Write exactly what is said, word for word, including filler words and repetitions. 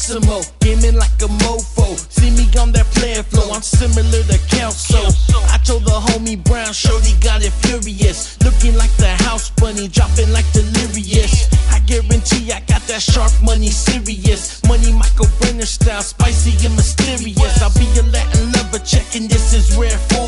Massimo, gaming like a mofo. See me on that playing flow, I'm similar to Kelso. I told the homie Brown, shorty got it furious. Looking like the house bunny, dropping like delirious. I guarantee I got that sharp money serious. Money Michael Brenner style, spicy and mysterious. I'll be a Latin lover checking, this is rare for